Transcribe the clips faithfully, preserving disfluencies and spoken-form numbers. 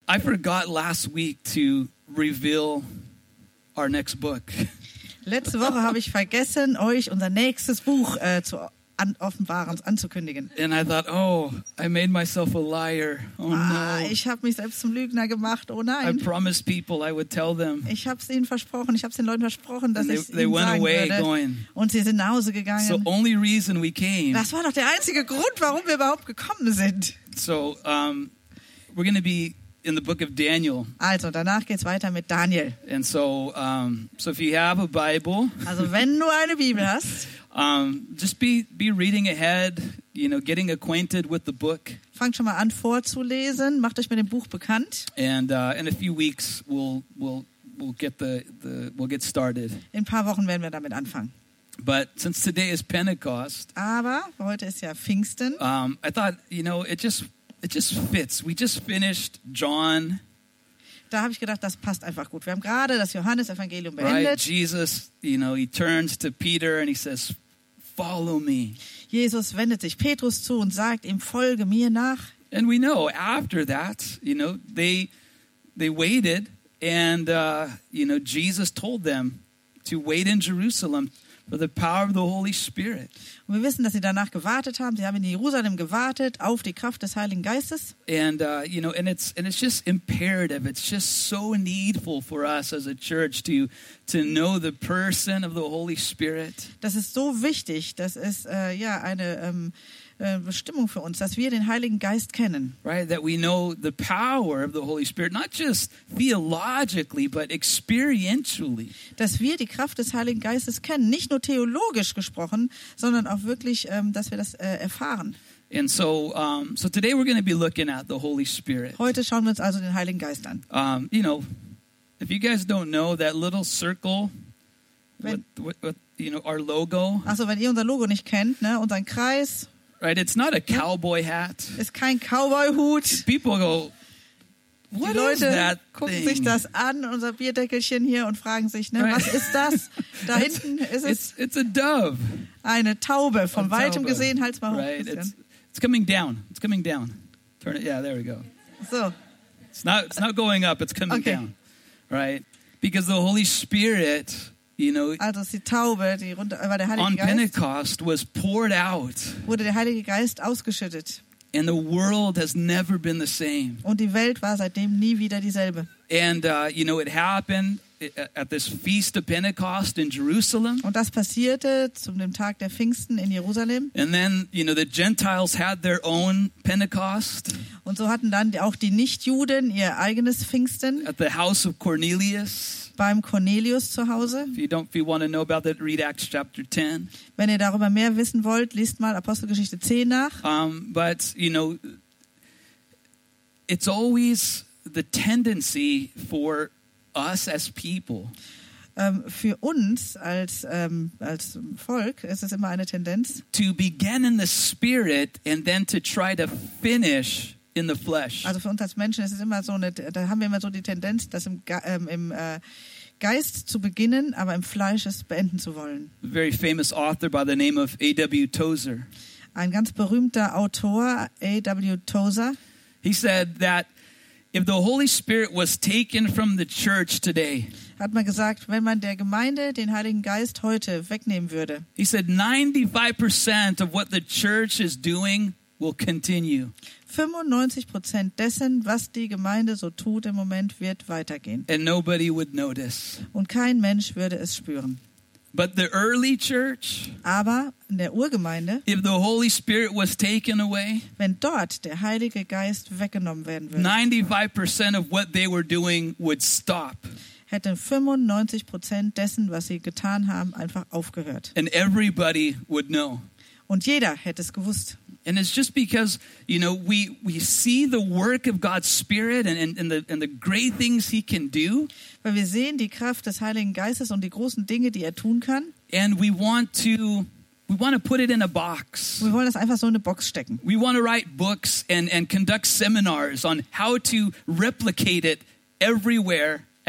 I forgot last week to reveal our next book. Letzte Woche habe ich vergessen, euch unser nächstes Buch äh, zu an, offenbaren, anzukündigen. And I thought, oh, I made myself a liar. Oh Ah, no. ich habe mich selbst zum Lügner gemacht. Oh I nein. promised people I would tell them. Ich habe es ihnen versprochen. Ich habe es den Leuten versprochen, dass And they, ich es they ihnen went sagen away würde. going, Und sie sind nach Hause so gegangen. only reason we came. Das war doch der einzige Grund, warum wir überhaupt gekommen sind. So um, we're going to be in the book of Daniel. Also, danach geht's weiter mit Daniel. And so, um, so if you have a Bible, Also, wenn du eine Bibel hast, um, just be, be reading ahead, you know, getting acquainted with the book. fangt schon mal an vorzulesen. Macht euch mit dem Buch bekannt. And uh, in a few weeks, we'll, we'll, we'll get the, the, we'll get started. In ein paar Wochen werden wir damit anfangen. But since today is Pentecost, Aber heute ist ja Pfingsten. um, I thought, you know, it just, it just fits. We just finished John, Da habe ich gedacht, das passt einfach gut. Wir haben gerade das Johannesevangelium right? beendet. Jesus, you know, he turns to Peter and he says, follow me. Jesus wendet sich Petrus zu und sagt ihm, folge mir nach. And we know after that, you know, they, they waited and, uh, you know, Jesus told them to wait in Jerusalem for the power of the Holy Spirit. Und wir wissen, dass sie danach gewartet haben. Sie haben in Jerusalem gewartet auf die Kraft des Heiligen Geistes. And uh, you know, and it's and it's just imperative. It's just so needful for us as a church to to know the person of the Holy Spirit. Das ist so wichtig. Das ist äh, ja eine ähm, äh, Bestimmung für uns, dass wir den Heiligen Geist kennen. Right? That we know the power of the Holy Spirit, not just theologically, but experientially. Dass wir die Kraft des Heiligen Geistes kennen. Nicht nur theologisch gesprochen, sondern auch wirklich, ähm, dass wir das äh, erfahren. And so, um, so today we're going to be looking at the Holy Spirit. Heute schauen wir uns also den Heiligen Geist an. Um, you know, if you guys don't know that little circle with, Wenn- with, with you know our logo, Achso, wenn ihr unser Logo nicht kennt, ne, unseren Kreis, right? It's not a cowboy hat. ist kein Cowboy-Hut. People go, Die what is Leute that gucken thing? sich das an, unser Bierdeckelchen hier, und fragen sich, ne, Right. was ist das? Da It's- hinten ist es It's it's a dove. eine Taube. Von A weitem taube. gesehen, halt's mal hoch. Right? Christian. It's it's coming down. It's coming down. Turn it. Yeah, there we go. So, It's not it's not going up. It's coming Okay. down. Right? Because the Holy Spirit, you know, also ist die Taube, die runter, weil der Heilige on Geist, Pentecost was poured out, wurde der Heilige Geist ausgeschüttet. and the world has never been the same. Und die Welt war seitdem nie wieder dieselbe. And uh, you know, it happened at this feast of Pentecost in Jerusalem. Und das passierte zum dem Tag der Pfingsten in Jerusalem. And then, you know, the Gentiles had their own Pentecost Und so hatten dann auch die Nichtjuden ihr eigenes Pfingsten at the house of Cornelius. beim Cornelius zu Hause. If you don't, if you want to know about that, read Acts chapter ten. Wenn ihr darüber mehr wissen wollt, liest mal Apostelgeschichte zehn nach. Um, but, you know, it's always the tendency for us as people Ähm, für uns als, ähm, als Volk ist es immer eine Tendenz, to begin in the spirit and then to try to finish in the flesh. also für uns als Menschen ist es immer so eine, da haben wir immer so die Tendenz, das im, Ge- ähm, im äh, Geist zu beginnen, aber im Fleisch es beenden zu wollen. A very famous author by the name of A W Tozer. Ein ganz berühmter Autor, A W Tozer, He said that if the Holy Spirit was taken from the church today, hat mal gesagt, wenn man der Gemeinde den Heiligen Geist heute wegnehmen würde, he said ninety-five percent of what the church is doing will continue. fünfundneunzig Prozent dessen, was die Gemeinde so tut im Moment, wird weitergehen. And nobody would notice. Und kein Mensch würde es spüren. But the early church, Aber in der Urgemeinde, if the Holy Spirit was taken away, wenn dort der Heilige Geist weggenommen werden würde, ninety-five percent of what they were doing would stop. hätten fünfundneunzig Prozent dessen, was sie getan haben, einfach aufgehört. And everybody would know. Und jeder hätte es gewusst. And it's just because, you know, we, we see the work of God's Spirit and, and, and, the, and the great things He can do. Weil wir sehen die Kraft des Heiligen Geistes und die großen Dinge, die er tun kann. And we want to we want to put it in a box. Wir wollen das einfach so in eine Box stecken. We want to write books and, and conduct seminars on how to replicate it everywhere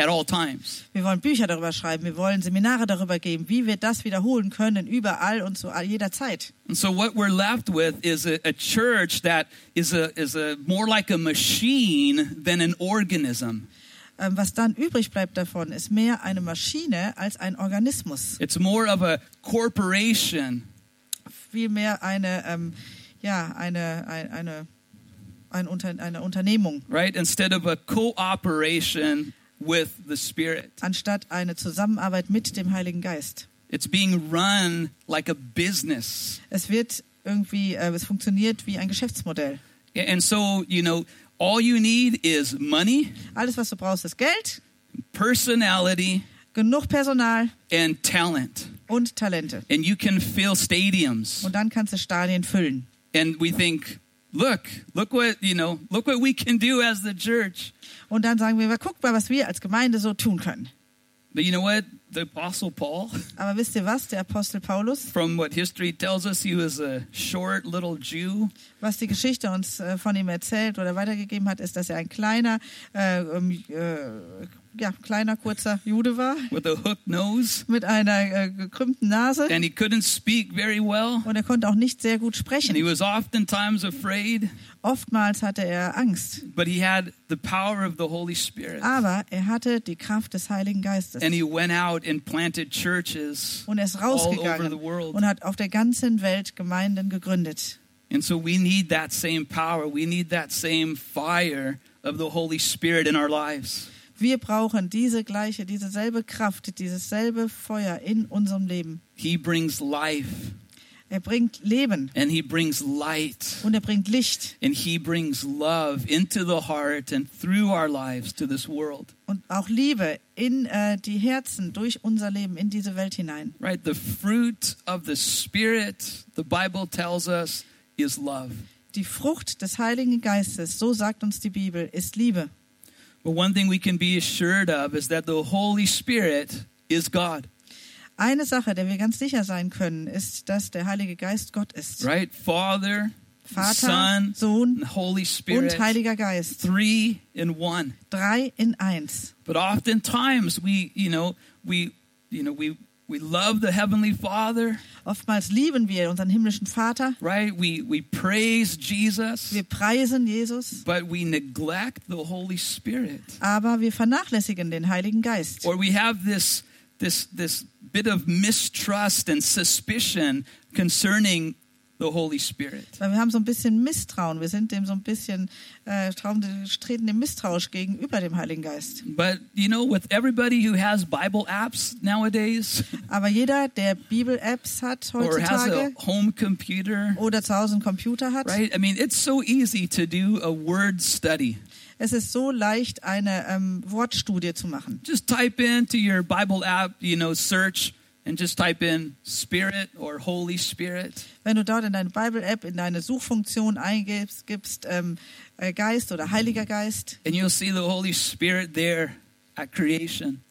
at all times. Wir wollen Bücher darüber schreiben, wir wollen Seminare darüber geben, wie wir das wiederholen können, überall und zu jeder Zeit. And so what we're left with is a, a church that is a is a more like a machine than an organism. Ähm, was dann übrig bleibt davon, ist mehr eine Maschine als ein Organismus. It's more of a corporation. Vielmehr eine, ähm, ja, eine, ein, eine, ein Unter, eine Unternehmung. Right? Instead of a cooperation with the Spirit. Anstatt eine Zusammenarbeit mit dem Heiligen Geist. It's being run like a business. Es wird irgendwie, äh, es funktioniert wie ein Geschäftsmodell. And so, you know, all you need is money, Alles, was du brauchst, ist Geld, personality, genug Personal and talent. und Talente. And you can fill stadiums. Und dann kannst du Stadien füllen. And we think, look, look what, you know, look what we can do as the church. Und dann sagen wir, guck mal, was wir als Gemeinde so tun können. But you know what? The Apostle Paul, Aber wisst ihr was? Der Apostel Paulus, from what history tells us, he was a short little Jew. was die Geschichte uns äh, von ihm erzählt oder weitergegeben hat, ist, dass er ein kleiner, äh, ähm, äh, ja, kleiner, kurzer Jude war, With a hooked nose, mit einer äh, gekrümmten Nase. and he couldn't speak very well, Und er konnte auch nicht sehr gut and he sprechen. was oftentimes afraid, Oftmals hatte er Angst. but he had the power of the Holy Spirit. Aber er hatte die Kraft des Heiligen Geistes. And he went out and planted churches Und er ist all over rausgegangen the world. und hat auf der ganzen Welt Gemeinden gegründet. And so we need that same power. We need that same fire of the Holy Spirit in our lives. Wir brauchen diese gleiche, diese selbe Kraft, dieses selbe Feuer in unserem Leben. He brings life, Er bringt Leben and he brings light, und er bringt Licht and he brings love into the heart and through our lives to this world. und auch Liebe in äh, die Herzen durch unser Leben in diese Welt hinein. Right? The fruit of the Spirit, the Bible tells us, is love. Die Frucht des Heiligen Geistes, so sagt uns die Bibel, ist Liebe. But one thing we can be assured of is that the Holy Spirit is God. Eine Sache, der wir ganz sicher sein können, ist, dass der Heilige Geist Gott ist. Right? Father, Vater, Son, Sohn and Holy Spirit. und Heiliger Geist. Three in one. Drei in eins. But oftentimes we, you know, we, you know, we we love the Heavenly Father, Oftmals lieben wir unseren himmlischen Vater. right? We we praise Jesus, Wir preisen Jesus, but we neglect the Holy Spirit. aber wir vernachlässigen den Heiligen Geist. Or we have this this this bit of mistrust and suspicion concerning the Holy Spirit. Weil wir haben so ein bisschen Misstrauen. Wir sind dem so ein bisschen, äh, trauen, treten dem misstrauisch gegenüber dem Heiligen Geist. But you know, with everybody who has Bible apps nowadays, Aber jeder, der Bibel-Apps hat or has a heutzutage home computer, oder zu Hause einen Computer hat, right? I mean, it's so easy to do a word study. es ist so leicht, eine ähm, Wortstudie zu machen. Just type into your Bible app, you know, search and just type in Spirit or Holy Spirit. Wenn du dort in deine Bible-App, in deine Suchfunktion eingibst, gibst ähm, äh, Geist oder Heiliger Geist, And you'll see the Holy Spirit there at creation,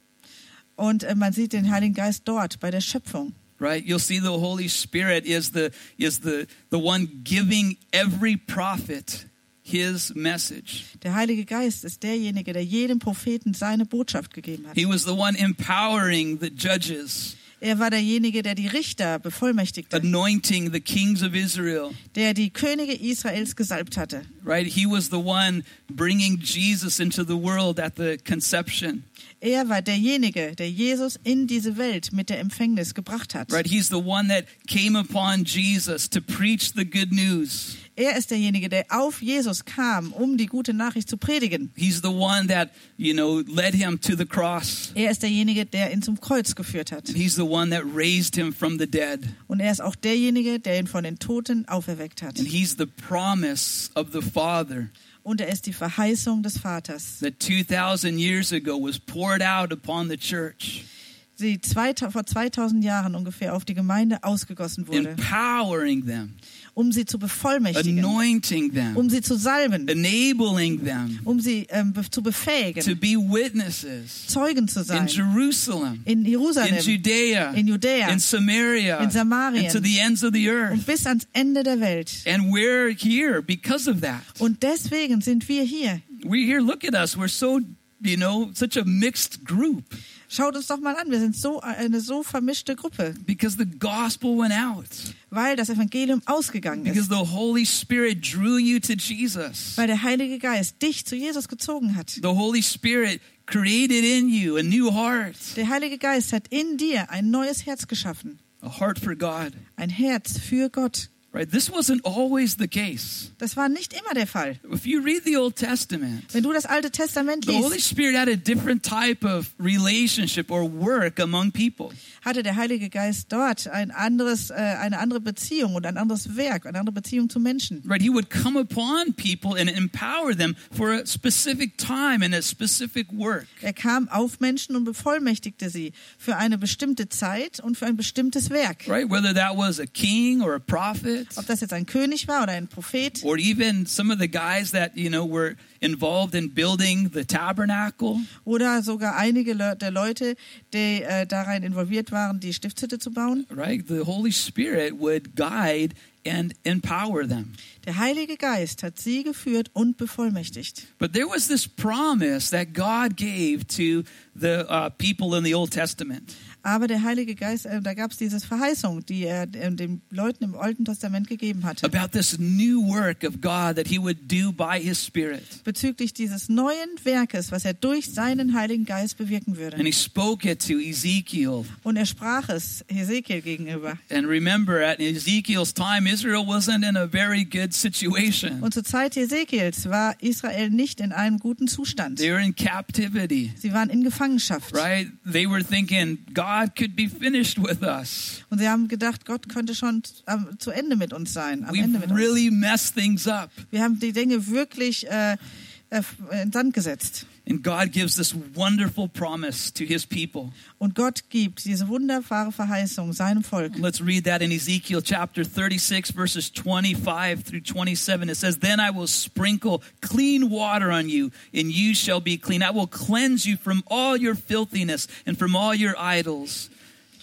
und äh, man sieht den Heiligen Geist dort bei der Schöpfung. right? You'll see the Holy Spirit is the is the the one giving every prophet his message. Der Heilige Geist ist derjenige, der jedem Propheten seine Botschaft gegeben hat. He was the one empowering the judges, Er war derjenige, der die Richter bevollmächtigte, anointing the kings of Israel, der die Könige Israels gesalbt hatte. right? He was the one bringing Jesus into the world at the conception, Er war derjenige, der Jesus in diese Welt mit der Empfängnis gebracht hat. right? He's the one that came upon Jesus to preach the good news. Er ist derjenige, der auf Jesus kam, um die gute Nachricht zu predigen. He's the one that, you know, led him to the cross. Er ist derjenige, der ihn zum Kreuz geführt hat. And he's the one that raised him from the dead. Und er ist auch derjenige, der ihn von den Toten auferweckt hat. And he's the promise of the Father Und er ist die Verheißung des Vaters, that two thousand years ago was poured out upon the church, die zwei, vor zweitausend Jahren ungefähr auf die Gemeinde ausgegossen wurde, empowering them, um sie zu bevollmächtigen, anointing them, um sie zu salben, enabling them um sie ähm, be zu to befähigen, be witnesses Zeugen zu in sein. Jerusalem, In in Jerusalem, Judea, in Judäa, in Samaria, in Samarien and to the ends of the earth. und bis ans Ende der Welt. And we're here because of that. Und deswegen sind wir hier. We're here, look at us. We're so you know, such a mixed group Schaut uns doch mal an, wir sind so eine so vermischte Gruppe, because the gospel went out, weil das Evangelium ausgegangen because ist, the Holy Spirit drew you to Jesus. weil der Heilige Geist dich zu Jesus gezogen hat. The Holy Spirit created in you a new heart, Der Heilige Geist hat in dir ein neues Herz geschaffen, a heart for God. ein Herz für Gott. Right? This wasn't always the case. Das war nicht immer der Fall. If you read the Old Testament, Wenn du das Alte Testament the Holy liest, Spirit had a different type of relationship or work among people. hatte der Heilige Geist dort ein anderes, äh, eine andere Beziehung und ein anderes Werk, eine andere Beziehung zu Menschen. Right? He would come upon people and empower them for a specific time and a specific work. Er kam auf Menschen und bevollmächtigte sie für eine bestimmte Zeit und für ein bestimmtes Werk. Right? Whether that was a king or a prophet, Ob das jetzt ein König war oder ein Prophet or even some of the guys that, you know, were involved in building the tabernacle. oder sogar einige Le- der Leute, die äh, darin involviert waren, die Stiftshütte zu bauen. Right? The Holy Spirit would guide and empower them. Der Heilige Geist hat sie geführt und bevollmächtigt. But there was this promise that God gave to the uh, people in the Old Testament. Aber der Heilige Geist, äh, da gab es diese Verheißung, die er äh, den Leuten im Alten Testament gegeben hatte, About this new work of God that he would do by his Spirit. bezüglich dieses neuen Werkes, was er durch seinen Heiligen Geist bewirken And würde. he spoke it to Ezekiel. Und er sprach es Hesekiel gegenüber. And remember, at Ezekiel's time, Israel wasn't in a very good situation. Und zur Zeit Hesekiels war Israel nicht in einem guten Zustand. They were in captivity, Sie waren in Gefangenschaft. right? They were thinking God could be finished with us. Und sie haben gedacht, Gott könnte schon am, zu Ende mit uns sein. Am We've Ende mit uns. really messed things up. Wir haben die Dinge wirklich äh, äh, in Sand gesetzt. And God gives this wonderful promise to his people. Und Gott gibt diese wunderbare Verheißung seinem Volk. Let's read that in Ezekiel chapter thirty-six, verses twenty-five through twenty-seven. It says, "Then I will sprinkle clean water on you, and you shall be clean. I will cleanse you from all your filthiness and from all your idols."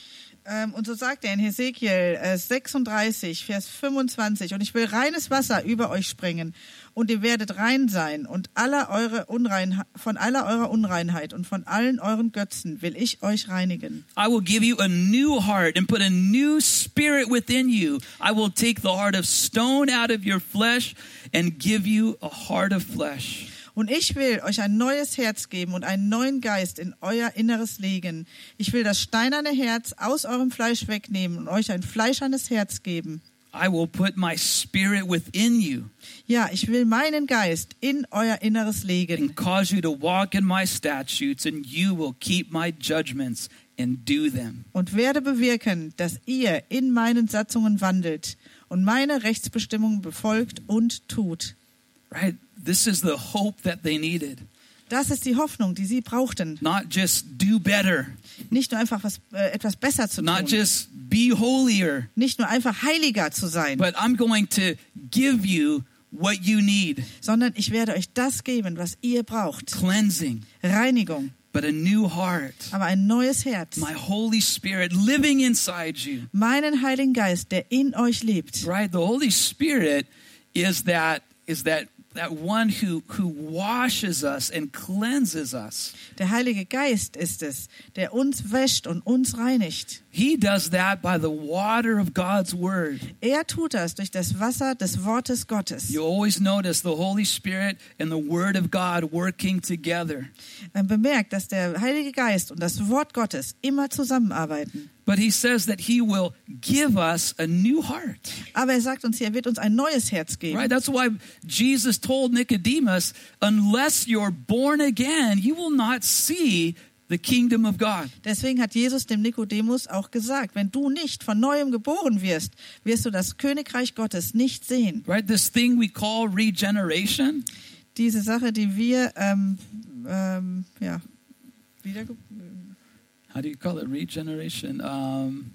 Ähm, und so sagt er in Hesekiel äh, sechsunddreißig, Vers fünfundzwanzig, und ich will reines Wasser über euch springen, und ihr werdet rein sein, und aller eure Unrein, von aller eurer Unreinheit und von allen euren Götzen will ich euch reinigen. I will give you a new heart and put a new spirit within you. I will take the heart of stone out of your flesh and give you a heart of flesh. Und ich will euch ein neues Herz geben und einen neuen Geist in euer Inneres legen. Ich will das steinerne Herz aus eurem Fleisch wegnehmen und euch ein fleischernes Herz geben. I will put my spirit within you Ja, ich will meinen Geist in euer Inneres legen and cause you to walk in my statutes, and you will keep my judgments and do them. und werde bewirken, dass ihr in meinen Satzungen wandelt und meine Rechtsbestimmungen befolgt und tut. Right? This is the hope that they needed. Das ist die Hoffnung, die sie brauchten. Not just do better, Nicht nur einfach was, äh, etwas besser zu not tun, just be holier, nicht nur einfach heiliger zu sein, but I'm going to give you what you need. sondern ich werde euch das geben, was ihr braucht. Cleansing, Reinigung, but a new heart. aber ein neues Herz. My Holy Spirit living inside you. Meinen Heiligen Geist, der in euch lebt. Right? The Holy Spirit is that is that that one who who washes us and cleanses us. Der Heilige Geist ist es, der uns wäscht und uns reinigt. He does that by the water of God's word. Er tut das durch das Wasser des Wortes Gottes. You always notice the Holy Spirit and the word of God working together. Man bemerkt, dass der Heilige Geist und das Wort Gottes immer zusammenarbeiten. But he says that he will give us a new heart. Aber er sagt uns hier, er wird uns ein neues Herz geben. Right? That's why Jesus told Nicodemus, unless you're born again, you will not see the kingdom of God. Deswegen hat Jesus dem Nikodemus auch gesagt, wenn du nicht von neuem geboren wirst, wirst du das Königreich Gottes nicht sehen. Right? This thing we call regeneration, Diese Sache, die wir ähm, ähm, ja, wiederge- how do you call it? Regeneration. Um,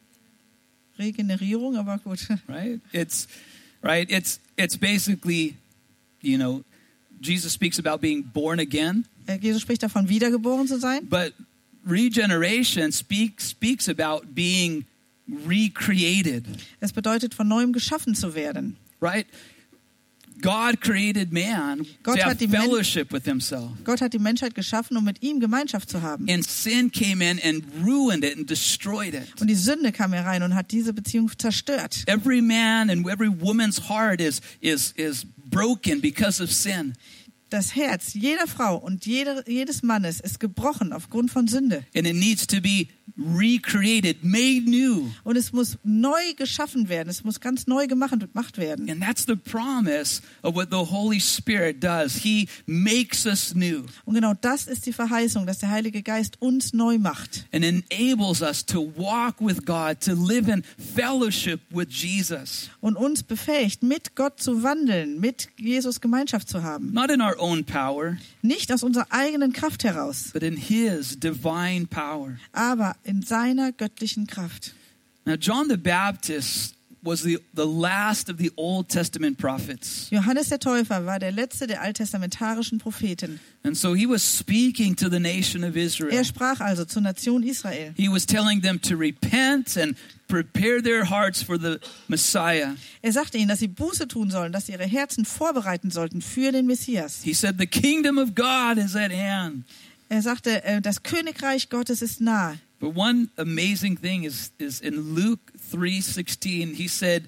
Regenerierung, aber gut. right? It's right. It's it's basically, you know, Jesus speaks about being born again, Jesus spricht davon, wiedergeboren zu sein. but regeneration speaks speaks about being recreated. Es bedeutet, von neuem geschaffen zu werden. Right? God created man Gott to hat have die Men- fellowship with himself. Gott hat die Menschheit geschaffen, um mit ihm Gemeinschaft zu haben. And sin came in and ruined it and destroyed it. Und die Sünde kam herein und hat diese Beziehung zerstört. Every man and every woman's heart is is is broken because of sin. Das Herz jeder Frau und jeder, jedes Mannes ist gebrochen aufgrund von Sünde. And it needs to be recreated, made new. Und es muss neu geschaffen werden. Es muss ganz neu gemacht, gemacht werden. And that's the promise of what the Holy Spirit does. He makes us new Und genau das ist die Verheißung, dass der Heilige Geist uns neu macht. and enables us to walk with God, to live in fellowship with Jesus. Und uns befähigt, mit Gott zu wandeln, mit Jesus Gemeinschaft zu haben. Not in our own power, Nicht aus unserer eigenen Kraft heraus, but in His divine power. aber in seiner göttlichen Kraft. Now, John the Baptist was the, the last of the Old Testament prophets. Johannes der Täufer war der letzte der alttestamentarischen Propheten. And so he was speaking to the nation of Israel. Er sprach also zur Nation Israel. He was telling them to repent and prepare their hearts for the Messiah. Er sagte ihnen, dass sie Buße tun sollen, dass sie ihre Herzen vorbereiten sollten für den Messias. He said, the kingdom of God is at hand. Er sagte, äh, das Königreich Gottes ist nahe. But one amazing thing is, is in Luke three sixteen, he said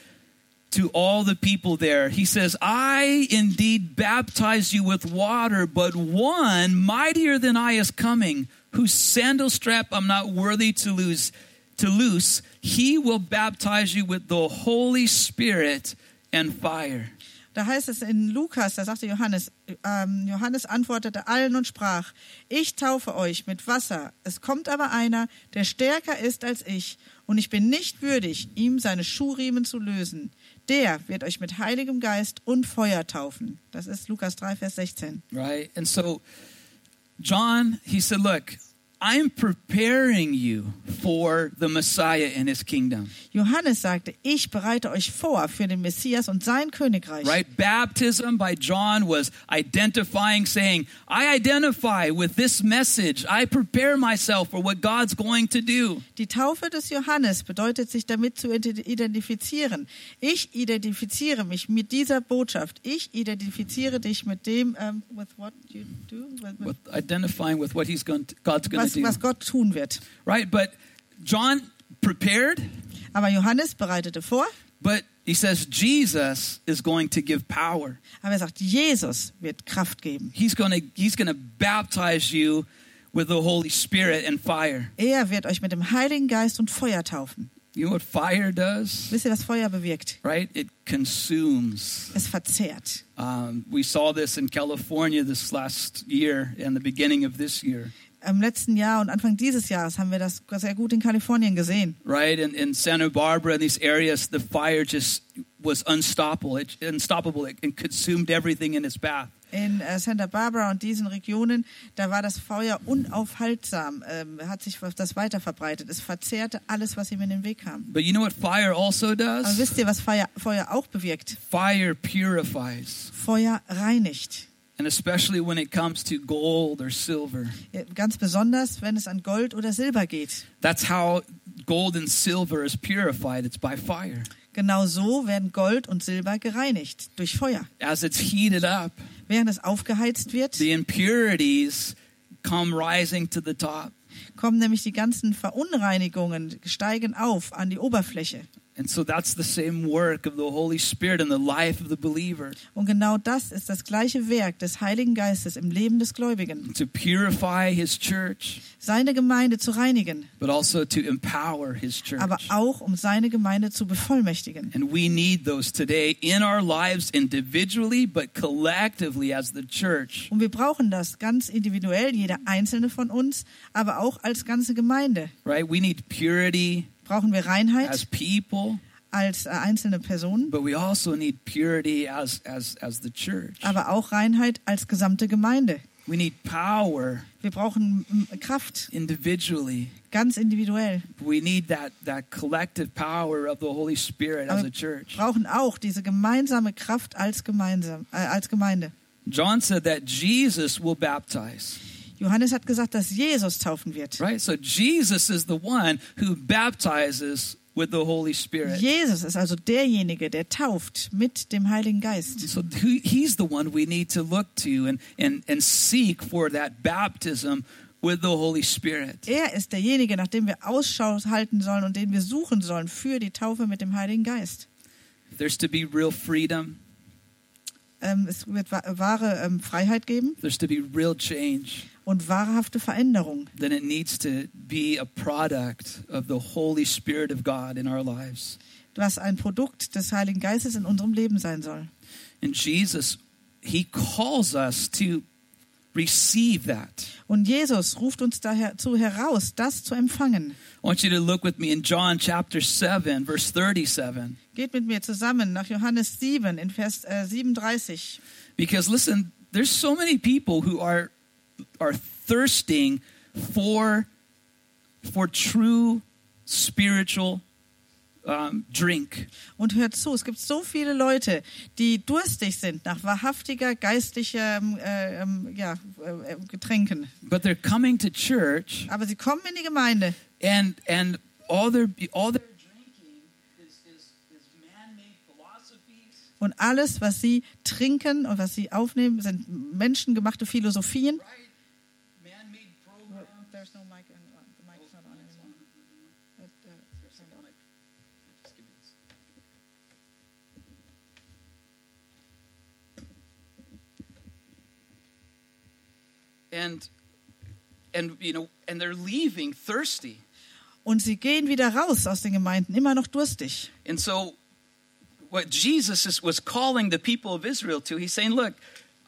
to all the people there, he says, I indeed baptize you with water, but one mightier than I is coming, whose sandal strap I'm not worthy to lose, to loose. He will baptize you with the Holy Spirit and fire. Da heißt es in Lukas, da sagte Johannes, ähm, Johannes antwortete allen und sprach, ich taufe euch mit Wasser, es kommt aber einer, der stärker ist als ich, und ich bin nicht würdig, ihm seine Schuhriemen zu lösen. Der wird euch mit Heiligem Geist und Feuer taufen. Das ist Lukas drei, Vers sechzehn. Right? And so John, he said, look, I'm preparing you for the Messiah and his kingdom. Johannes sagte, ich bereite euch vor für den Messias und sein Königreich. Right? Baptism by John was identifying, saying, I identify with this message. I prepare myself for what God's going to do. Die Taufe des Johannes bedeutet, sich damit zu identifizieren. Ich identifiziere mich mit dieser Botschaft. Ich identifiziere dich mit dem, um, with what you do, with, with, With identifying with what he's going to, God's going was, to do. was Gott tun wird. Right? But John prepared, Aber Johannes bereitete vor, but he says Jesus is going to give power. aber er sagt, Jesus wird Kraft geben. He's going to he's going to baptize you with the Holy Spirit and fire. Er wird euch mit dem Heiligen Geist und Feuer taufen. You know what fire does? Wisst ihr, was Feuer bewirkt? Right? It consumes. Es verzehrt. Um, we saw this in California this last year and the beginning of this year. Im letzten Jahr und Anfang dieses Jahres haben wir das sehr gut in Kalifornien gesehen. Right? In, in Santa Barbara, in these areas, the fire just was unstoppable. It, unstoppable. It, it consumed everything in its path. In äh, Santa Barbara und diesen Regionen, da war das Feuer unaufhaltsam, ähm, hat sich das weiter verbreitet. Es verzehrte alles, was ihm in den Weg kam. But you know what fire also Aber does? wisst ihr, was Feuer, Feuer auch bewirkt? Fire purifies. Feuer reinigt. And especially when it comes to gold or silver. Ja, ganz besonders, wenn es an Gold oder Silber geht. That's how gold and silver is purified. It's by fire. Genau so werden Gold und Silber gereinigt, durch Feuer. As it's heated up, Während es aufgeheizt wird, the impurities come rising to the top. kommen nämlich die ganzen Verunreinigungen, steigen auf an die Oberfläche. And so that's the same work of the Holy Spirit in the life of the believer. Und genau das ist das gleiche Werk des Heiligen Geistes im Leben des Gläubigen. To purify his church, Seine Gemeinde zu reinigen, but also to empower his church. aber auch um seine Gemeinde zu bevollmächtigen. And we need those today in our lives individually, but collectively as the church. Und wir brauchen das ganz individuell, jeder einzelne von uns, aber auch als ganze Gemeinde. Right? We need purity Brauchen wir as Reinheit people, als äh, einzelne Personen, but we also need purity as as as the church. aber auch Reinheit als gesamte Gemeinde. We need power Wir brauchen mm, Kraft, individually. ganz individuell. We need that that collective power of the Holy Spirit as Aber a church. wir brauchen auch diese gemeinsame Kraft als, gemeinsam, äh, als Gemeinde. John said that Jesus will baptize. Johannes hat gesagt, dass Jesus taufen wird. Right? So Jesus is the one who baptizes with the Holy Spirit. Jesus ist also derjenige, der tauft mit dem Heiligen Geist. So who- he's the one we need to look to and, and, and seek for that baptism with the Holy Spirit. Er ist derjenige, nach dem wir Ausschau halten sollen und den wir suchen sollen für die Taufe mit dem Heiligen Geist. There's to be real freedom. Ähm, es wird wa- wahre ähm, Freiheit geben There's to be real change. und wahrhafte Veränderung. Then it needs to be a product of the Holy Spirit of God in our lives. Was ein Produkt des Heiligen Geistes in unserem Leben sein soll. And Jesus, he calls us to receive that. Und Jesus ruft uns dazu heraus, das zu empfangen. I want you to look with me in John chapter seven, verse thirty-seven. Geht mit mir zusammen nach Johannes sieben in Vers äh, siebenunddreißig. Because listen, there's so many people who are are thirsting for for true spiritual um, drink. Und hört zu, es gibt so viele Leute, die durstig sind nach wahrhaftiger geistlicher äh, ähm, ja, äh, Getränken. But they're coming to church Aber sie kommen in die Gemeinde and and all their all their drinking is is, is man-made philosophies. und alles, was sie trinken und was sie aufnehmen, sind menschengemachte Philosophien. Right? Man-made programs. There's no mic in, the mic's not on anymore. But, uh, Just give me this. And and you know, and they're leaving thirsty. Und sie gehen wieder raus aus den Gemeinden, immer noch durstig. And so what Jesus is, was calling the people of Israel to, he's saying, look,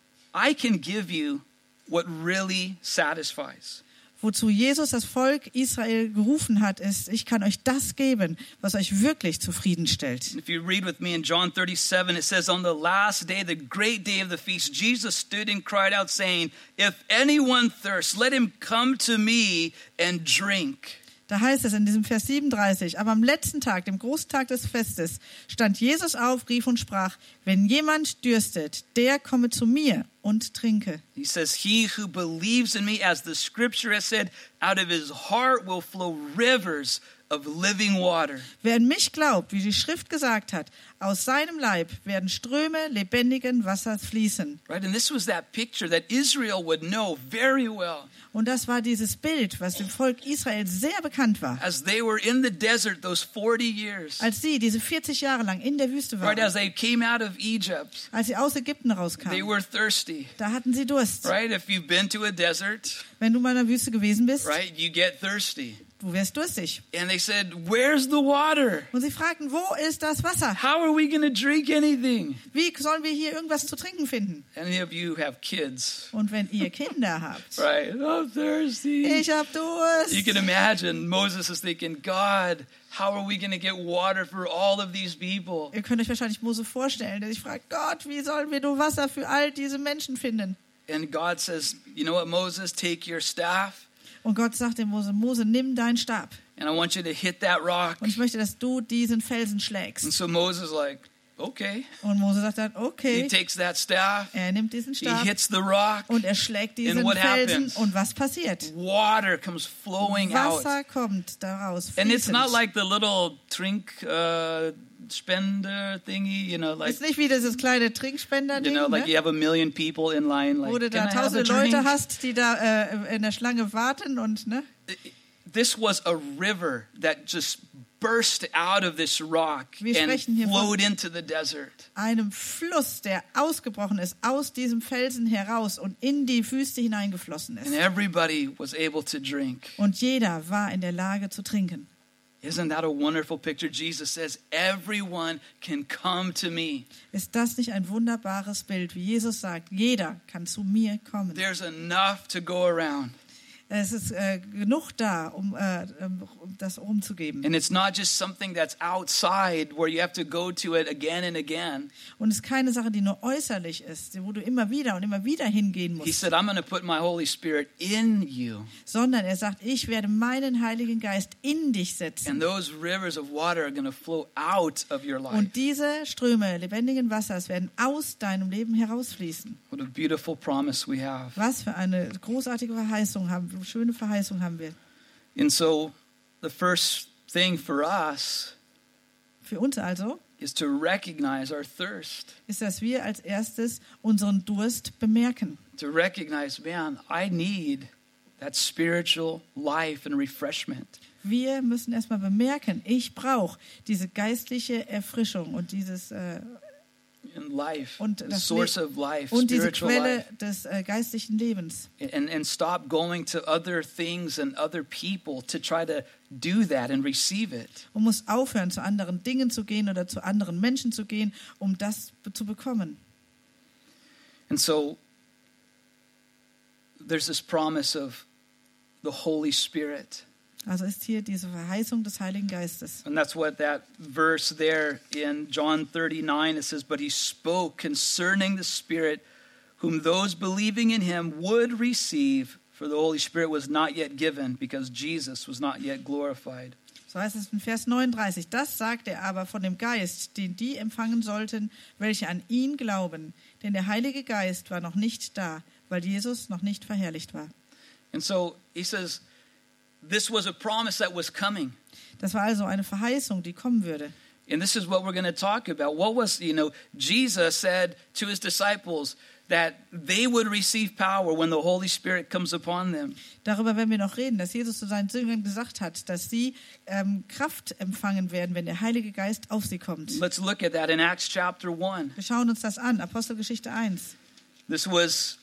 I can give you what really satisfies. Wozu Jesus das Volk Israel gerufen hat, ist, ich kann euch das geben, was euch wirklich zufriedenstellt. If you read with me in John thirty-seven, it says, on the last day, the great day of the feast, Jesus stood and cried out, saying, if anyone thirsts, let him come to me and drink. Da heißt es in diesem Vers siebenunddreißig, aber am letzten Tag, dem Großtag des Festes, stand Jesus auf, rief und sprach, wenn jemand dürstet, der komme zu mir und trinke. He says, he who believes in me, as the scripture has said, out of his heart will flow rivers of living water. Wer an mich glaubt, wie die Schrift gesagt hat, aus seinem Leib werden Ströme lebendigen Wassers fließen. Right? And this was that picture that Israel would know very well. Und das war dieses Bild, was dem Volk Israel sehr bekannt war. As they were in the desert those forty years, Als sie diese vierzig Jahre lang in der Wüste right, as waren, they came out of Egypt, als sie aus Ägypten they rauskamen, were thirsty, da hatten sie Durst. right? If you've been to a desert, Wenn du mal in der Wüste gewesen bist, right, you get thirsty. du wirst durstig. And they said, where's the water? Und sie fragten, wo ist das Wasser? How are we going to drink anything? Wie sollen wir hier irgendwas zu trinken finden? Any of you have kids, Und wenn ihr Kinder habt, right? I'm thirsty. ich hab Durst. You can imagine Moses is thinking, God, how are we going to get water for all of these people? Ihr könnt euch wahrscheinlich Mose vorstellen, der sich fragt, Gott, wie sollen wir nur Wasser für all diese Menschen finden? And God says, you know what, Moses, take your staff Und Gott sagt dem Mose, Mose, nimm deinen Stab. and I want you to hit that rock. Und ich möchte, dass du diesen Felsen And schlägst. so Moses is like, okay. Und Mose sagt dann, He okay. takes that staff, Er nimmt diesen he Stab hits the rock, und er schlägt diesen And what Felsen. happens? Und was passiert? water comes flowing out. Wasser kommt daraus. And it's not fließend. like the little drink uh, spender thingy, you know, like, Ist nicht wie dieses kleine Trinkspender-Ding, you know, like ne? you have a million people in line, like, Wo du da can I have a tausende drink? Leute hast, die da äh, in der Schlange warten und, ne? This was a river that just burst out of this rock Wir and sprechen hier von- flowed into the desert. Einem Fluss, der ausgebrochen ist, aus diesem Felsen heraus und in die Wüste hineingeflossen And ist. everybody was able to drink. Und jeder war in der Lage zu trinken. Isn't that a wonderful picture? Jesus says, everyone can come to me. Ist das nicht ein wunderbares Bild, wie Jesus sagt, jeder kann zu mir kommen. There's enough to go around. Es ist äh, genug da, um, äh, um das rumzugeben. And it's not just something that's outside where you have to go to it again and again. Und es ist keine Sache, die nur äußerlich ist, wo du immer wieder und immer wieder hingehen He musst, said, I'm going to put my Holy Spirit in you. sondern er sagt, ich werde meinen Heiligen Geist in dich setzen. And those rivers of water are going to flow out of your life. Und diese Ströme lebendigen Wassers werden aus deinem Leben herausfließen. What a beautiful promise we have. Was für eine großartige Verheißung haben wir, schöne Verheißung haben wir. And so the first thing for us Für uns also is to recognize our thirst, ist, dass wir als erstes unseren Durst bemerken. to recognize, man, I need that spiritual life and refreshment. Wir müssen erstmal bemerken, ich brauche diese geistliche Erfrischung und dieses äh, In life, und, the das source Le- of life, und diese spiritual Quelle life. des äh, geistlichen Lebens. And, and stop going to other things and other people to try to do that and receive it. Und muss aufhören, zu anderen Dingen zu gehen oder zu anderen Menschen zu gehen, um das be- zu bekommen. And so there's this promise of the Holy Spirit. Also ist hier diese Verheißung des Heiligen Geistes. And that's what that verse there in John thirty-nine, it says, but he spoke concerning the Spirit, whom those believing in him would receive, for the Holy Spirit was not yet given, because Jesus was not yet glorified. So heißt es in Vers neununddreißig. Das sagt er aber von dem Geist, den die empfangen sollten, welche an ihn glauben. Denn der Heilige Geist war noch nicht da, weil Jesus noch nicht verherrlicht war. And so he says, this was a promise that was coming. Das war also eine Verheißung, die kommen würde. And this is what we're going to talk about. What was, you know, Jesus said to his disciples that they would receive power when the Holy Spirit comes upon them. Darüber werden wir noch reden, dass Jesus zu seinen Jüngern gesagt hat, dass sie ähm, Kraft empfangen werden, wenn der Heilige Geist auf sie kommt. Let's look at that in Acts chapter one. Wir schauen uns das an, Apostelgeschichte eins. This was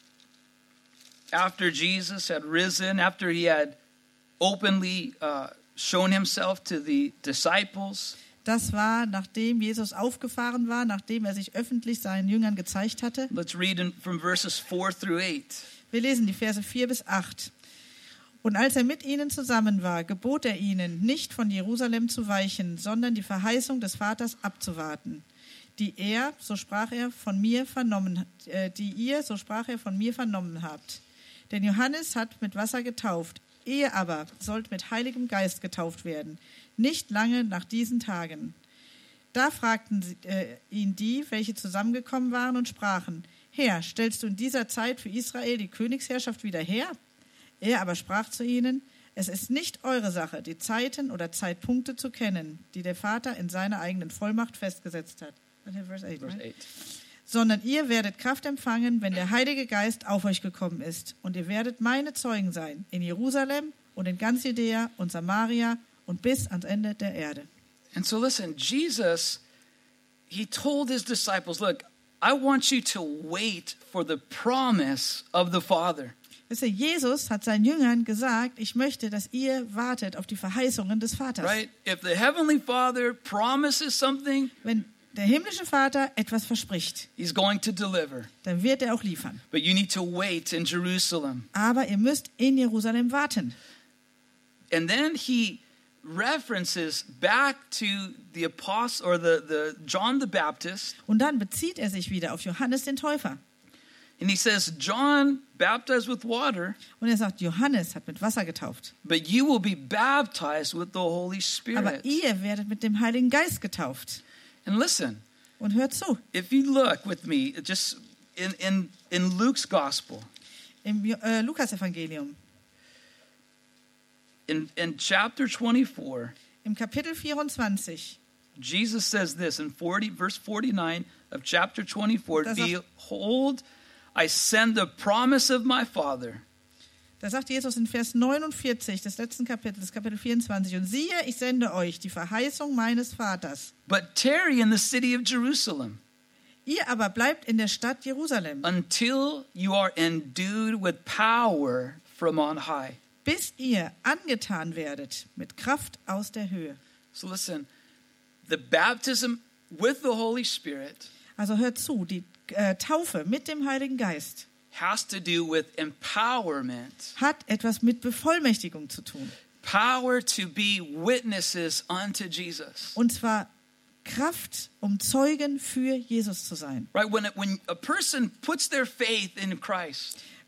after Jesus had risen, after he had openly uh, shown himself to the disciples. Das war, nachdem Jesus aufgefahren war, nachdem er sich öffentlich seinen Jüngern gezeigt hatte. Let's read in, from verses four through eight. Wir lesen die Verse vier bis acht. Und als er mit ihnen zusammen war, gebot er ihnen, nicht von Jerusalem zu weichen, sondern die Verheißung des Vaters abzuwarten, die er, so sprach er, von mir vernommen, äh, die ihr, so sprach er, von mir vernommen habt. Denn Johannes hat mit Wasser getauft, ihr aber sollt mit Heiligem Geist getauft werden, nicht lange nach diesen Tagen. Da fragten sie, äh, ihn die, welche zusammengekommen waren und sprachen, Herr, stellst du in dieser Zeit für Israel die Königsherrschaft wieder her? Er aber sprach zu ihnen, es ist nicht eure Sache, die Zeiten oder Zeitpunkte zu kennen, die der Vater in seiner eigenen Vollmacht festgesetzt hat. Verse eight, Verse right? eight. Sondern ihr werdet Kraft empfangen, wenn der Heilige Geist auf euch gekommen ist. Und ihr werdet meine Zeugen sein, in Jerusalem und in ganz Judäa und Samaria und bis ans Ende der Erde. And so listen, Jesus, he told his disciples, look, I want you to wait for the promise of the Father. Wisst ihr, Jesus hat seinen Jüngern gesagt, ich möchte, dass ihr wartet auf die Verheißungen des Vaters. Right? If the Heavenly Father promises something, Wenn der himmlische Vater etwas verspricht, he's going to deliver. dann wird er auch liefern. But you need to wait in Jerusalem. Aber ihr müsst in Jerusalem warten. And then he references back to the apostle or the, the John the Baptist. Und dann bezieht er sich wieder auf Johannes den Täufer. And he says, John baptized with water, Und er sagt, Johannes hat mit Wasser getauft. but you will be baptized with the Holy Aber Spirit. ihr werdet mit dem Heiligen Geist getauft. And listen, Und hört zu, if you look with me, just in, in, in Luke's gospel, im äh, Lukas-Evangelium, in, in chapter twenty-four, im Kapitel vierundzwanzig, Jesus says this in forty, verse forty-nine of chapter twenty-four, Da sagt- behold, I send the promise of my Father. da sagt Jesus in Vers neunundvierzig des letzten Kapitels, Kapitel vierundzwanzig, und siehe, ich sende euch die Verheißung meines Vaters. But tarry in the city of Jerusalem Ihr aber bleibt in der Stadt Jerusalem, until you are endued with power from on high. bis ihr angetan werdet mit Kraft aus der Höhe. So listen, the baptism with the Holy Spirit Also hört zu, die äh, Taufe mit dem Heiligen Geist has to do with empowerment, hat etwas mit Bevollmächtigung zu tun. power to be witnesses unto Jesus. Und zwar Kraft, um Zeugen für Jesus zu sein. Right? When, when a person puts their faith in Christ,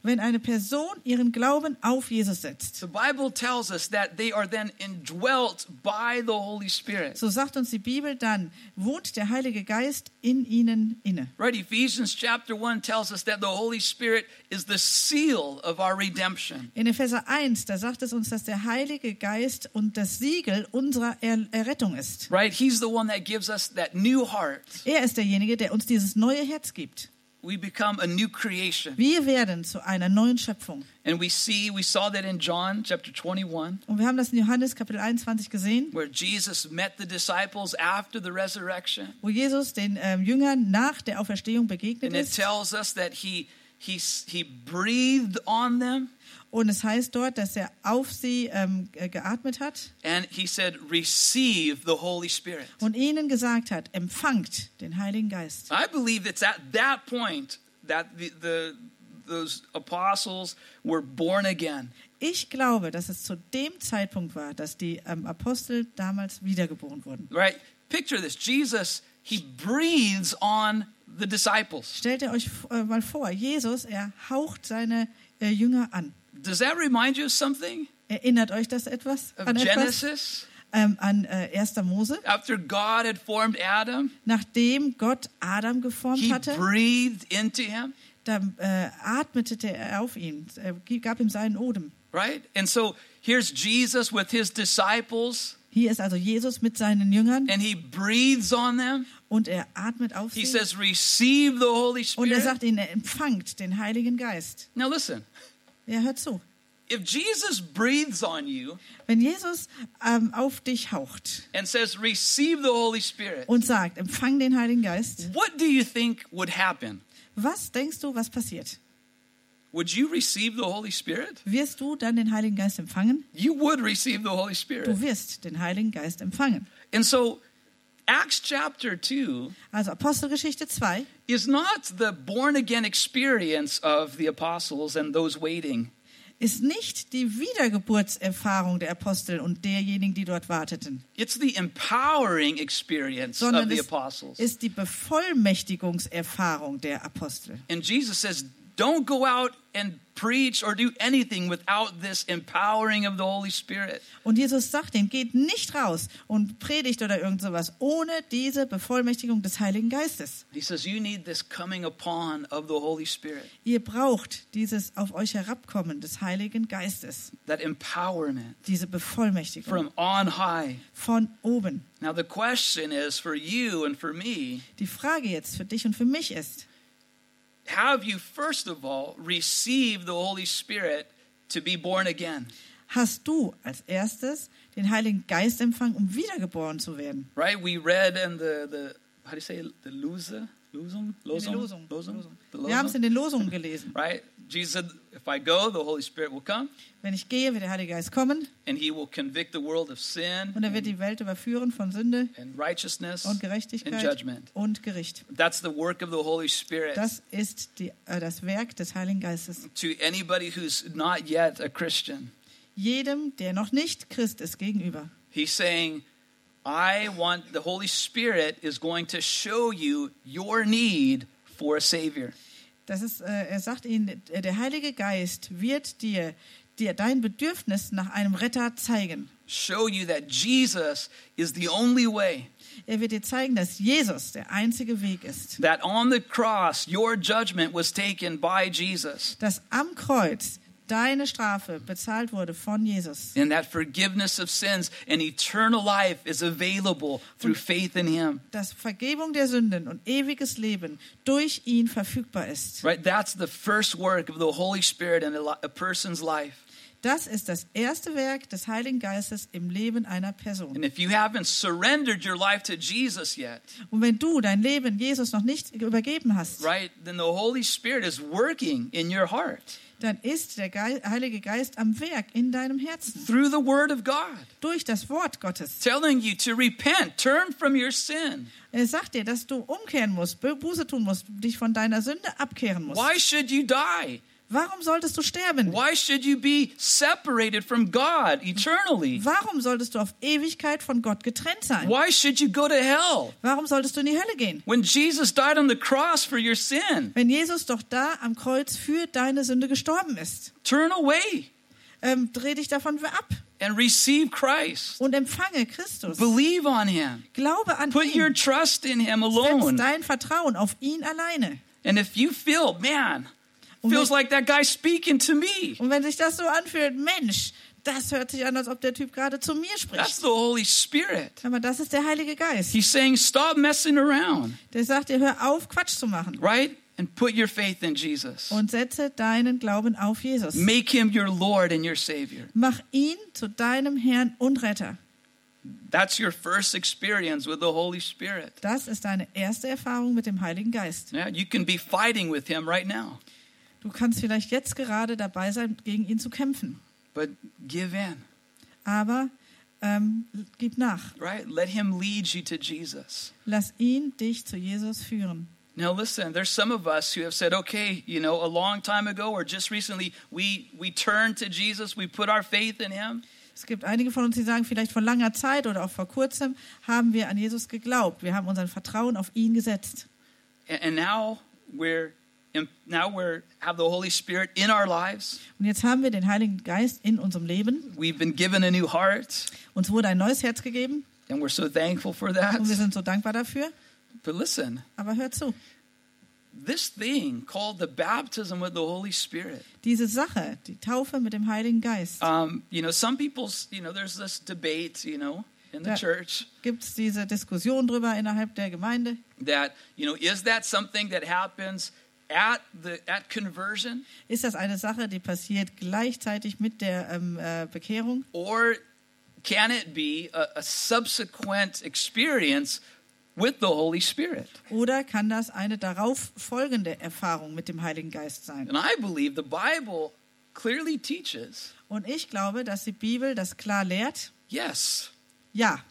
wenn eine Person ihren Glauben auf Jesus setzt. The Bible tells us that they are then indwelt by the Holy Spirit. So sagt uns die Bibel, dann wohnt der Heilige Geist in ihnen inne. Right, Ephesians chapter one tells us that the Holy Spirit is the seal of our redemption. In Epheser eins, da sagt es uns, dass der Heilige Geist und das Siegel unserer er Errettung ist. Right, he's the one that gives us that new heart. Er ist derjenige, der uns dieses neue Herz gibt. We become a new creation. Wir werden zu einer neuen Schöpfung. And we see, we saw that in John chapter twenty-one, Und wir haben das in Johannes Kapitel einundzwanzig gesehen, where Jesus met the disciples after the resurrection. wo Jesus den ähm, Jüngern nach der Auferstehung begegnet And it ist. tells us that he, he, he breathed on them. Und es heißt dort, dass er auf sie ähm, ge- geatmet hat And he said, receive the Holy Spirit. und ihnen gesagt hat, empfangt den Heiligen Geist. I believe it's at that point that the, the those apostles were born again. Ich glaube, dass es zu dem Zeitpunkt war, dass die ähm, Apostel damals wiedergeboren wurden. Right? Picture this. Jesus, he breathes on the disciples. Stellt ihr euch äh, mal vor, Jesus, er haucht seine äh, Jünger an. Does that remind you of something? Erinnert euch das etwas Of an etwas? Genesis? Ähm, an äh, erster Mose? After God had formed Adam, Nachdem Gott Adam geformt he hatte, breathed into him, da äh, atmete er auf ihn, er gab ihm seinen Odem. right? And so here's Jesus with his disciples, Hier ist also Jesus mit seinen Jüngern and he breathes on them. und er atmet auf He sie. says, receive the Holy Und er Spirit. sagt ihnen, er empfangt den Heiligen Geist. Now listen, Ja, hört zu. if Jesus breathes on you Wenn Jesus ähm, auf dich haucht and says, receive the Holy Spirit, und sagt, empfang den Heiligen Geist, what do you think would happen? was denkst du, was passiert? Would you receive the Holy Spirit? Wirst du dann den Heiligen Geist empfangen? You would receive the Holy Spirit. Du wirst den Heiligen Geist empfangen. And so Acts chapter two Also Apostelgeschichte zwei is not the born again experience of the apostles and those waiting. ist nicht die Wiedergeburtserfahrung der Apostel und derjenigen, die dort warteten, It's the empowering experience sondern of the es apostles. ist die Bevollmächtigungserfahrung der Apostel. And Jesus says, don't go out and preach or do anything without this empowering of the Holy Spirit. Und Jesus sagt ihnen, geht nicht raus und predigt oder irgend sowas ohne diese Bevollmächtigung des Heiligen Geistes. He says, you need this coming upon of the Holy Spirit, Ihr braucht dieses auf euch herabkommen des Heiligen Geistes, that empowerment diese Bevollmächtigung from on high. von oben. Now the question is for you and for me, Die Frage jetzt für dich und für mich ist, have you first of all received the Holy Spirit to be born again? hast du als erstes den Heiligen Geist empfangen, um wiedergeboren zu werden? Right? We read in the, the how do you say, the Lose? Losung? In den Losung? Losungen. Losung? The Wir haben es Losung? in den Losungen gelesen. Right? Jesus said, if I go, the Holy Spirit will come, Wenn ich gehe, wird der Heilige Geist kommen and he will convict the world of sin und er wird die Welt überführen von Sünde and righteousness und and Gerechtigkeit judgment. und Gericht. That's the work of the Holy Spirit Das ist die, äh, das Werk des Heiligen Geistes. to anybody who's not yet a Christian. Jedem, der noch nicht Christ ist, gegenüber. He's saying, I want, the Holy Spirit is going to show you your need for a Savior. Das ist, äh, er sagt ihnen, äh, der Heilige Geist wird dir, dir dein Bedürfnis nach einem Retter zeigen. Show you that Jesus is the only way. Er wird dir zeigen, dass Jesus der einzige Weg ist. That on the cross, your judgment was taken by Jesus. Dass am Kreuz deine Strafe bezahlt wurde von Jesus. And that forgiveness of sins and eternal life is available through faith in him. Dass Vergebung der Sünden und ewiges Leben durch ihn verfügbar ist. Right? That's the first work of the Holy Spirit in a, li- a person's life. Das ist das erste Werk des Heiligen Geistes im Leben einer Person. And if you haven't surrendered your life to Jesus yet, Und wenn du dein Leben Jesus noch nicht übergeben hast, right, then the Holy Spirit is working in your heart dann ist der Ge- Heilige Geist am Werk in deinem Herzen. through the Word of God, Durch das Wort Gottes. telling you to repent, turn from your sin. Er sagt dir, dass du umkehren musst, Bu- Buße tun musst, dich von deiner Sünde abkehren musst. Why should you die? Warum solltest du sterben? Why should you be separated from God eternally? Warum solltest du auf Ewigkeit von Gott getrennt sein? Why should you go to hell Warum solltest du in die Hölle gehen? when Jesus died on the cross for your sin? Wenn Jesus doch da am Kreuz für deine Sünde gestorben ist. Turn away Ähm, dreh dich davon ab and receive Christ. und empfange Christus. Believe on him. Glaube an Put your ihn. trust in him Setz alone. dein Vertrauen auf ihn alleine. And if you feel, man, Und feels wenn, like that guy speaking to me, und wenn sich das so anfühlt, Mensch, das hört sich an, als ob der Typ gerade zu mir that's spricht. the Holy Spirit. Aber das ist der Heilige Geist. He's saying, stop messing around, Der sagt dir, hör auf, Quatsch zu machen. right? And put your faith in Jesus. Und setze deinen Glauben auf Jesus. Make him your Lord and your Savior. Mach ihn zu deinem Herrn und Retter. That's your first experience with the Holy Spirit. Das ist deine erste Erfahrung mit dem Heiligen Geist. Yeah, you can be fighting with him right now, Du kannst vielleicht jetzt gerade dabei sein, gegen ihn zu kämpfen. but give in, Aber ähm, gib nach. right? Let him lead you to Jesus. Lass ihn dich zu Jesus führen. Now listen, there's some of us who have said, okay, you know, a long time ago or just recently, we we turned to Jesus, we put our faith in him. Es gibt einige von uns, die sagen, vielleicht vor langer Zeit oder auch vor kurzem haben wir an Jesus geglaubt. Wir haben unser Vertrauen auf ihn gesetzt. And, and now we're in, now we're have the Holy Spirit in our lives. Und jetzt haben wir den Heiligen Geist in unserem Leben. We've been given a new heart, Uns wurde ein neues Herz gegeben and we're so thankful for that. und wir sind so dankbar dafür. But listen, Aber hör zu, this thing called the baptism with the Holy Spirit. diese Sache, die Taufe mit dem Heiligen Geist, Um, you know, some people's, you know, there's this debate, you know, in the Ja. church gibt es diese Diskussion drüber innerhalb der Gemeinde. that, you know, is that something that happens at the at conversion, Ist das eine Sache, die passiert gleichzeitig mit der ähm, äh, Bekehrung? or can it be a, a subsequent experience with the Holy Spirit? Oder kann das eine darauf folgende Erfahrung mit dem Heiligen Geist sein? And I believe the Bible clearly teaches, Und ich glaube, dass die Bibel das klar lehrt. yes, Ja,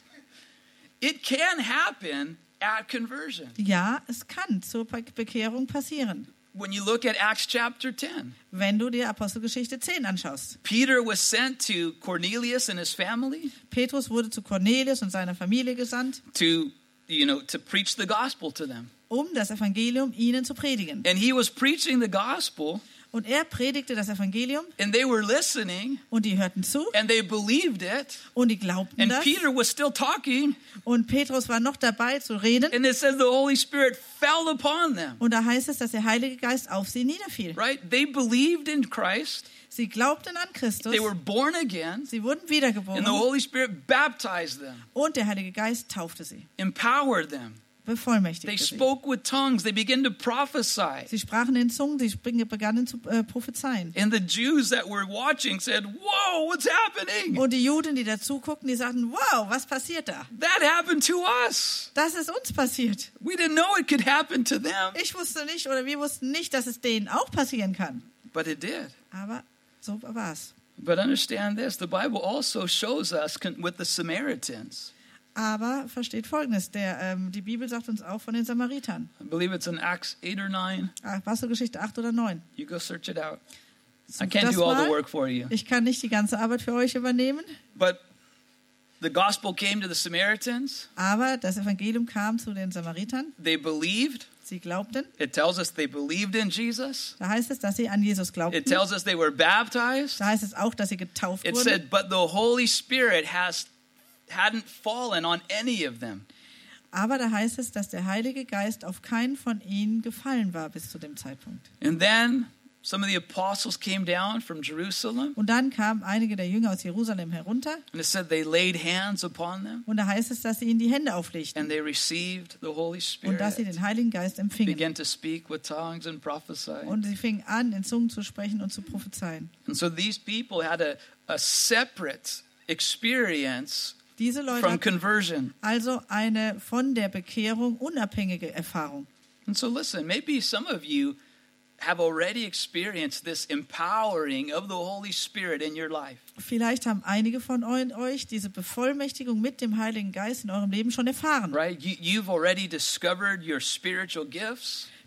it can happen at conversion. ja, es kann zur Be- Bekehrung passieren. When you look at Acts chapter ten, Wenn du dir Apostelgeschichte zehn anschaust. Peter was sent to Cornelius and his family Petrus wurde zu Cornelius und seiner Familie gesandt, to, you know, to preach the gospel to them. um das Evangelium ihnen zu predigen. And he was preaching the gospel, Und er predigte das Evangelium and they were listening, und die hörten zu and they believed it. und die glaubten And das. Peter was still talking, Und Petrus war noch dabei zu reden. and it says the Holy Spirit fell upon them. Und da heißt es, dass der Heilige Geist auf sie niederfiel. Right? They believed in Christ. Sie glaubten an Christus. They were born again, Sie wurden and the wiedergeboren. Holy Spirit baptized them, Und der Heilige Geist taufte sie, empowered them. They bevollmächtigte sie. spoke with tongues. They began to prophesy. Sie sprachen in Zungen, sie spring- begannen zu äh, prophezeien. And the Jews that were watching said, "Whoa, what's happening? Und die Juden, die dazu guckten, die sagten, wow, was passiert da? That happened to us. Das ist uns passiert. We didn't know it could happen to them, Ich wusste nicht oder wir wussten nicht, dass es denen auch passieren kann. but it did." Aber so war es. But understand this, the Bible also shows us con- with the Samaritans. Aber versteht Folgendes, der, ähm, die Bibel sagt uns auch von den Samaritern. I believe it's in Acts eight or nine. Apostelgeschichte acht oder neun. You go search it out. I Sucht can't das do all the mal. work for you. Ich kann nicht die ganze Arbeit für euch übernehmen, But the gospel came to the Samaritans. aber das Evangelium kam zu den Samaritern. They believed. Sie glaubten. It tells us they believed in Jesus. Da heißt es, dass sie an Jesus It glaubten. tells us they were baptized. Da heißt es auch, dass sie getauft It wurden. said, but the Holy Spirit has hadn't fallen on any of them. Aber da heißt es, dass der Heilige Geist auf keinen von ihnen gefallen war bis zu dem Zeitpunkt. And then some of the apostles came down from Jerusalem, Und dann kamen einige der Jünger aus Jerusalem herunter. and it said they laid hands upon them, Und da heißt es, dass sie ihnen die Hände auflegten and they received the Holy und dass sie Spirit, den Heiligen Geist empfingen. began to speak with tongues and prophesy. Und sie fingen an, in Zungen zu sprechen und zu prophezeien. And so these people had a, a separate experience Diese Leute from hatten conversion. also eine von der Bekehrung unabhängige Erfahrung. And so listen, maybe some of you have already experienced this empowering of the Holy Spirit in your life. Vielleicht haben einige von eu- euch diese Bevollmächtigung mit dem Heiligen Geist in eurem Leben schon erfahren. Right? You, you've already discovered your spiritual gifts.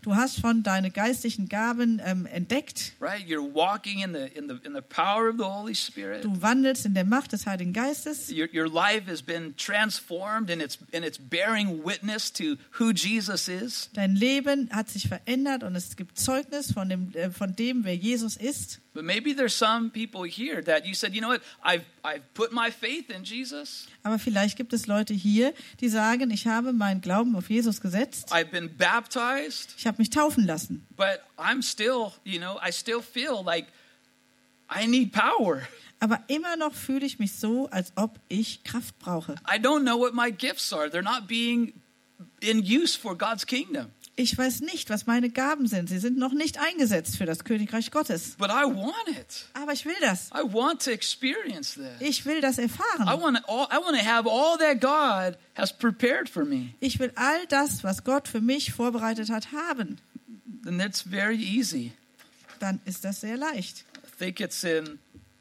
Du hast von deine geistlichen Gaben ähm, entdeckt. Right? You're walking in the in the in the power of the Holy Spirit. Du wandelst in der Macht des Heiligen Geistes. Your your life has been transformed and it's and it's bearing witness to who Jesus is. Dein Leben hat sich verändert und es gibt Zeugnis von dem, äh, von dem, wer Jesus ist. But maybe there's some people here that you said, you know what, I've I've put my faith in Jesus. Aber vielleicht gibt es Leute hier, die sagen, ich habe meinen Glauben auf Jesus gesetzt. I've been baptized, Ich habe mich taufen lassen. but I'm still, you know, I still feel like I need power. Aber immer noch fühle ich mich so, als ob ich Kraft brauche. I don't know what my gifts are. They're not being in use for God's kingdom. Ich weiß nicht, was meine Gaben sind. Sie sind noch nicht eingesetzt für das Königreich Gottes. But I want it. Aber ich will das. I want to experience this. Ich will das I erfahren. want to all, I want to have all that God has prepared for me. Ich will all das, was Gott für mich vorbereitet hat, haben. And it's very easy. Dann ist das sehr leicht. I think it's in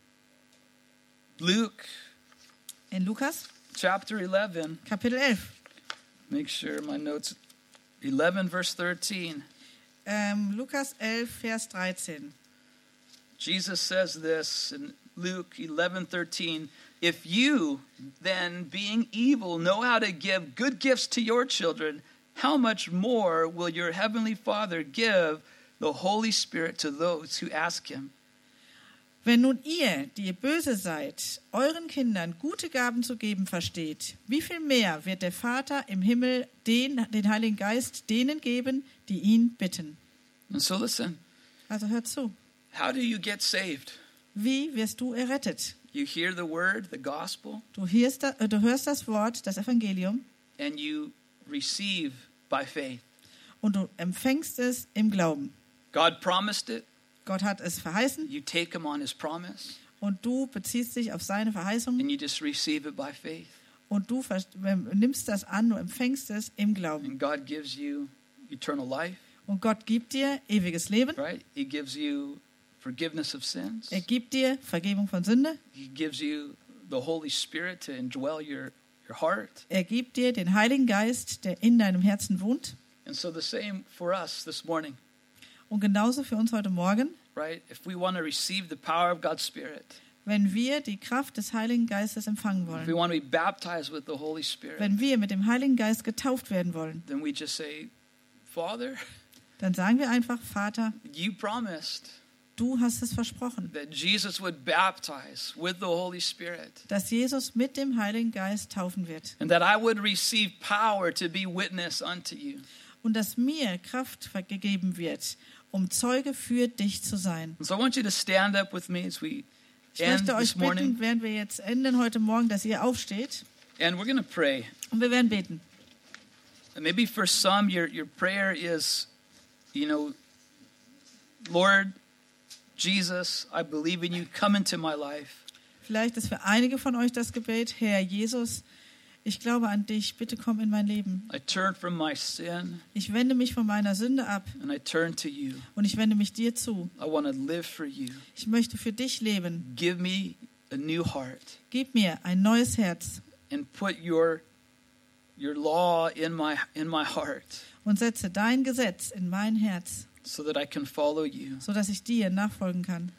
Luke In Lukas, chapter eleven. Kapitel elf. Make sure my notes. eleven verse thirteen. Ähm, Lukas elf, Vers dreizehn. Jesus says this in Luke eleven thirteen. If you then, being evil, know how to give good gifts to your children, how much more will your heavenly Father give the Holy Spirit to those who ask him? Wenn nun ihr, die ihr böse seid, euren Kindern gute Gaben zu geben versteht, wie viel mehr wird der Vater im Himmel den, den Heiligen Geist denen geben, die ihn bitten? And so listen, Also hört zu. how do you get saved? Wie wirst du errettet? You hear the word, the gospel, Du hörst, da, äh, du hörst das Wort, das Evangelium, and you receive by faith. und du empfängst es im Glauben. God promised it. Gott hat es verheißen You take him on his promise, und du beziehst dich auf seine Verheißung and you just receive it by faith. und du ver- nimmst das an, du empfängst es im Glauben. And God gives you eternal life, Und Gott gibt dir ewiges Leben, right? He gives you forgiveness of sins. er gibt dir Vergebung von Sünde, He gives you the Holy Spirit to indwell your, your heart. er gibt dir den Heiligen Geist, der in deinem Herzen wohnt. And so the same for us this morning, Und genauso für uns heute Morgen, right? If we want to receive the power of God's Spirit, wenn wir die Kraft des Heiligen Geistes empfangen if we wollen, want to be baptized with the Holy Spirit, wenn wir mit dem Heiligen Geist getauft werden wollen, then we just say, Father, dann sagen wir einfach, Vater, you promised du hast es versprochen, that Jesus would baptize with the Holy Spirit, dass Jesus mit dem Heiligen Geist taufen wird and that I would receive power to be witness unto you. und dass mir Kraft gegeben wird, um Zeuge für dich zu sein. And so I want you to stand up with me as we Ich end möchte euch this morning, bitten, während wir jetzt enden heute Morgen, dass ihr aufsteht and we're going to pray. und wir werden beten. And maybe for some, your, your prayer is, you know, Lord Jesus, I believe in you. Come into my life. Vielleicht ist für einige von euch das Gebet, Herr Jesus, ich glaube an dich, bitte komm in mein Leben. I turn from my sin Ich wende mich von meiner Sünde ab and I turn to you. und ich wende mich dir zu. I want to live for you. Ich möchte für dich leben. Give me a new heart Gib mir ein neues Herz and put your your law in my in my heart und setze dein Gesetz in mein Herz, so that I can follow you. sodass ich dir nachfolgen kann.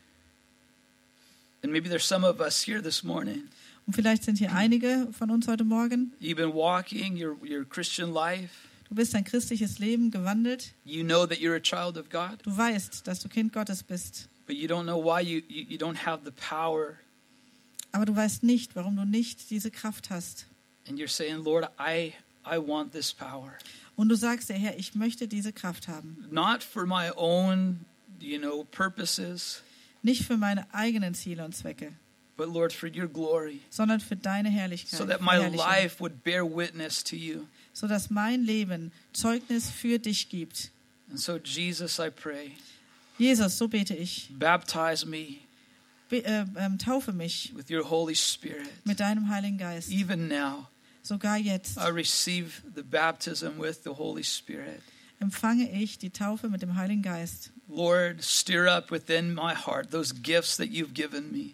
And maybe there's some of us here this morning. Und vielleicht sind hier einige von uns heute Morgen. You've been walking your your Christian life. Du bist ein christliches Leben gewandelt. You know that you're a child of God, Du weißt, dass du Kind Gottes bist. but you don't know why you you, you don't have the power. Aber du weißt nicht, warum du nicht diese Kraft hast. And you're saying, Lord, I I want this power. Und du sagst dir, Herr, ich möchte diese Kraft haben. Not for my own, you know, purposes, Nicht für meine eigenen Ziele und Zwecke, but Lord, for your glory, sondern für deine Herrlichkeit. so that my Verherrlichung. life would bear witness to you. Sodass mein Leben Zeugnis für dich gibt. And so, Jesus, I pray, Jesus, so bete ich, baptize me be, äh, ähm, taufe mich with your Holy Spirit. mit deinem Heiligen Geist. Even now, Sogar jetzt I receive the baptism with the Holy Spirit. empfange ich die Taufe mit dem Heiligen Geist. Lord, stir up within my heart those gifts that you've given me.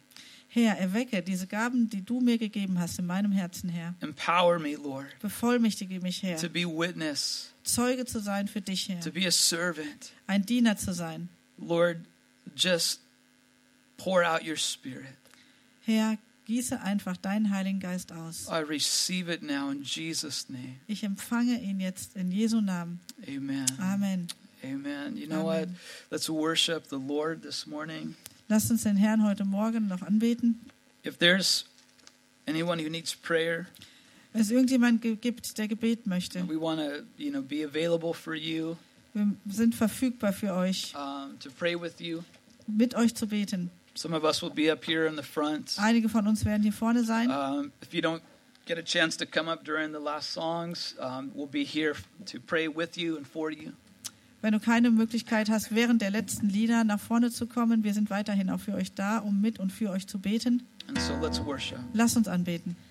Herr, erwecke diese Gaben, die du mir gegeben hast, in meinem Herzen, Herr. Empower me, Lord, Bevollmächtige mich, Herr, to be witness, Zeuge zu sein für dich, Herr, to be a servant. ein Diener zu sein. Lord, just pour out your Spirit. Herr, gieße einfach deinen Heiligen Geist aus. I receive it now in Jesus' name. Ich empfange ihn jetzt in Jesu Namen. Amen. Amen. Amen. You know Amen. what? Let's worship the Lord this morning. Lasst uns den Herrn heute Morgen noch anbeten. If there's anyone who needs prayer, Wenn es irgendjemand ge- gibt, der Gebet möchte, we want to, you know, be available for you, wir sind verfügbar für euch, um, to pray with you. mit euch zu beten. Some of us will be up here in the front. Einige von uns werden hier vorne sein. Um, if you don't get a chance to come up during the last songs, um, we'll be here to pray with you and for you. Wenn du keine Möglichkeit hast, während der letzten Lieder nach vorne zu kommen, wir sind weiterhin auch für euch da, um mit und für euch zu beten. And so let's worship. Lasst uns anbeten.